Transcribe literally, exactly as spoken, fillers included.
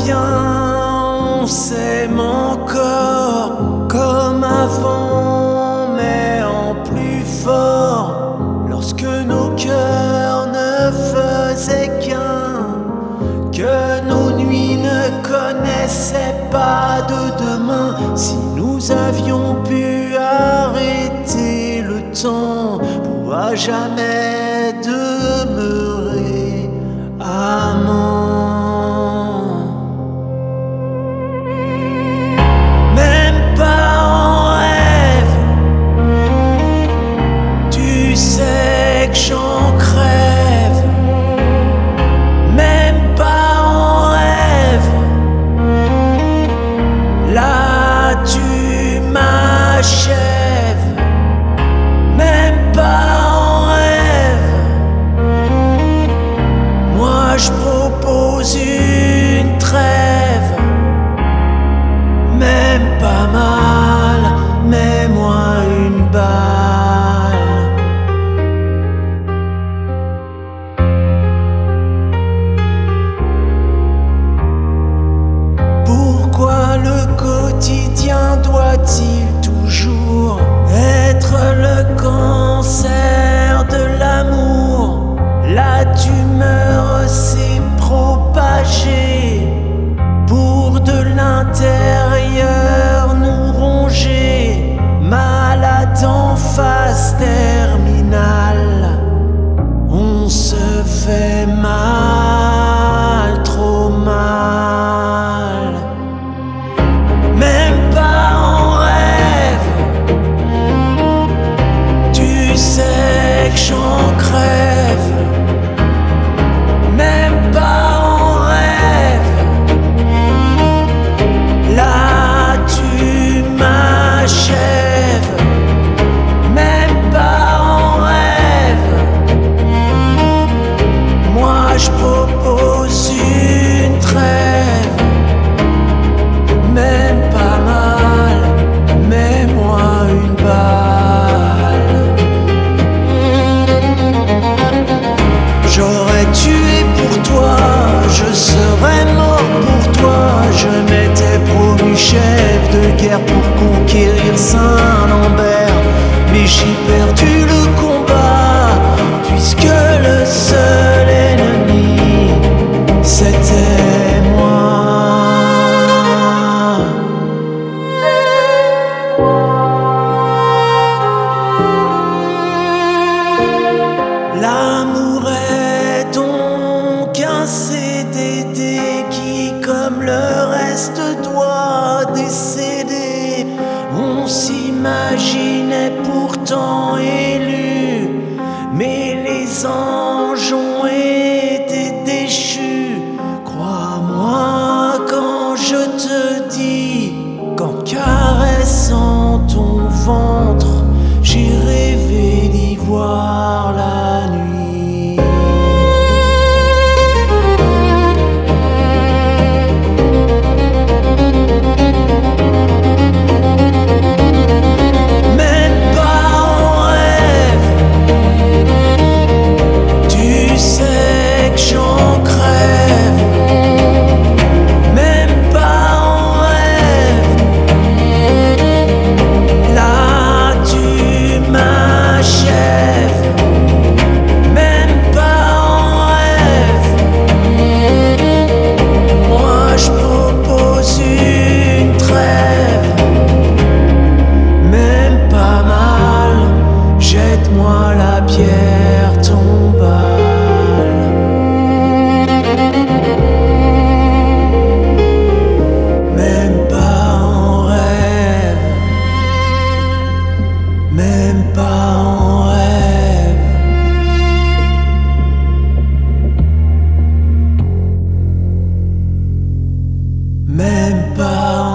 viens, on s'aime encore comme avant, mais en plus fort. Lorsque nos cœurs ne faisaient qu'un, que nos nuits ne connaissaient pas de demain. Si nous avions pu arrêter le temps pour à jamais demeurer amants. Même pas en rêve, tu sais que j'en crève. Même pas en rêve, là tu m'achèves. Même pas en rêve, moi je propose une trêve. Même pas mal, mets-moi une balle. Pourquoi le quotidien doit-il toujours être le cancer de l'amour? La tumeur s'est propagée pour de l'intérieur nous ronger. Malade en phase terminale, on se fait mal, trop mal. Même pas en rêve, tu sais que j'en crève. Même pas en rêve, là tu m'achèves. Même pas en rêve, moi je propose une trêve. Même pas mal, mets-moi une balle. J'aurais tué pour toi, je serais mort pour toi. Je m'étais promu chef de guerre pour conquérir Saint-Lambert, mais j'ai perdu le combat, puisque le seul ennemi c'était moi. L'amour est donc un C D D qui, comme le reste, doit décéder. On s'imaginait pourtant élu, mais les anges ont été déchus. Crois-moi quand je te dis qu'en caressant ton ventre, j'ai rêvé d'y voir la nuit. Même pas en rêve, tu sais que j'en crève. Même pas en rêve, là tu m'achèves. Même pas en rêve, moi je propose une trêve. Même pas mal, jette-moi la pierre tombale. Même pas en rêve, même pas en rêve. Même pas en